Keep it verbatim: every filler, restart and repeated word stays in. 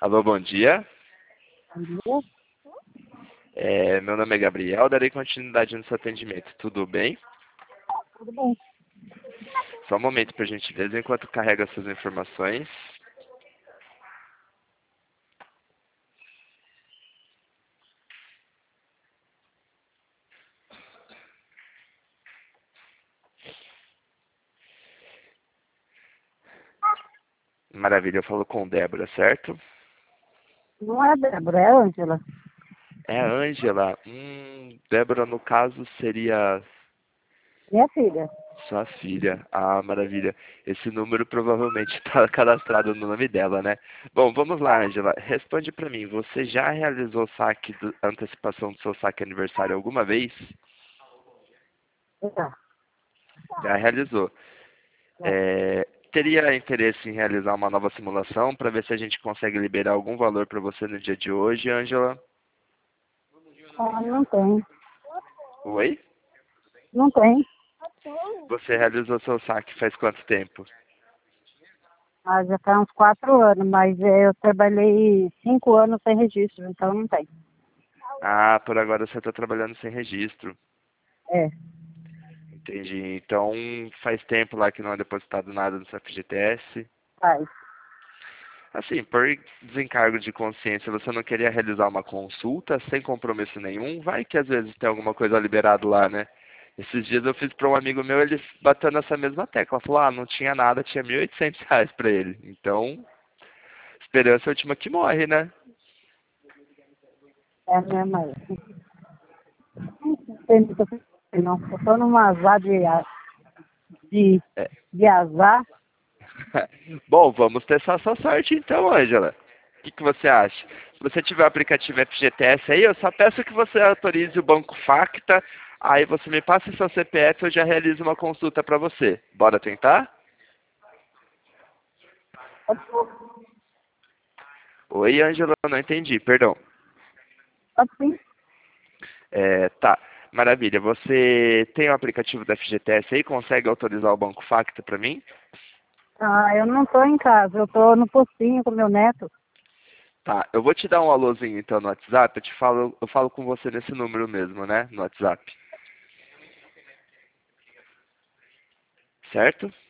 Alô, bom dia. Bom dia. É, meu nome é Gabriel, darei continuidade no seu atendimento. Tudo bem? Tudo bem? Só um momento, por gentileza, enquanto carrega suas informações. Maravilha, eu falo com Débora, certo? Não é Débora, é Ângela. É a Ângela. Hum, Débora, no caso, seria Minha filha. sua filha. Ah, maravilha. Esse número provavelmente está cadastrado no nome dela, né? Bom, vamos lá, Ângela. Responde para mim. Você já realizou o saque, do, antecipação do seu saque aniversário alguma vez? Já. Já realizou. Já. É, teria interesse em realizar uma nova simulação para ver se a gente consegue liberar algum valor para você no dia de hoje, Ângela? Ah, não tem. Oi? Não tem. Você realizou seu saque faz quanto tempo? Ah, já faz uns quatro anos, mas eh, eu trabalhei cinco anos sem registro, então não tem. Ah, por agora você está trabalhando sem registro. É, Entendi. Então faz tempo lá que não é depositado nada no seu F G T S. faz. Assim, por desencargo de consciência, você não queria realizar uma consulta sem compromisso nenhum? Vai que às vezes tem alguma coisa liberado lá, né? Esses dias eu fiz para um amigo meu, ele bateu nessa mesma tecla. Falou, ah, não tinha nada, tinha mil e oitocentos reais para ele. Então, esperança é a última que morre, né? É a minha mãe. Não tem muita coisa, não. Eu tô numa azar de, a- de, É. de azar. Bom, vamos testar sua sorte então, Ângela. O que, que você acha? Se você tiver o aplicativo F G T S aí, eu só peço que você autorize o Banco Facta, aí você me passa seu C P F e eu já realizo uma consulta para você. Bora tentar? Pode Oi, Ângela, não entendi, perdão. pode sim. É, tá, maravilha. Você tem o aplicativo da F G T S aí? Consegue autorizar o Banco Facta para mim? Ah, eu não tô em casa, eu tô no postinho com meu neto. Tá, eu vou te dar um alôzinho então no WhatsApp, eu te falo, eu falo com você nesse número mesmo, né? No WhatsApp. Certo?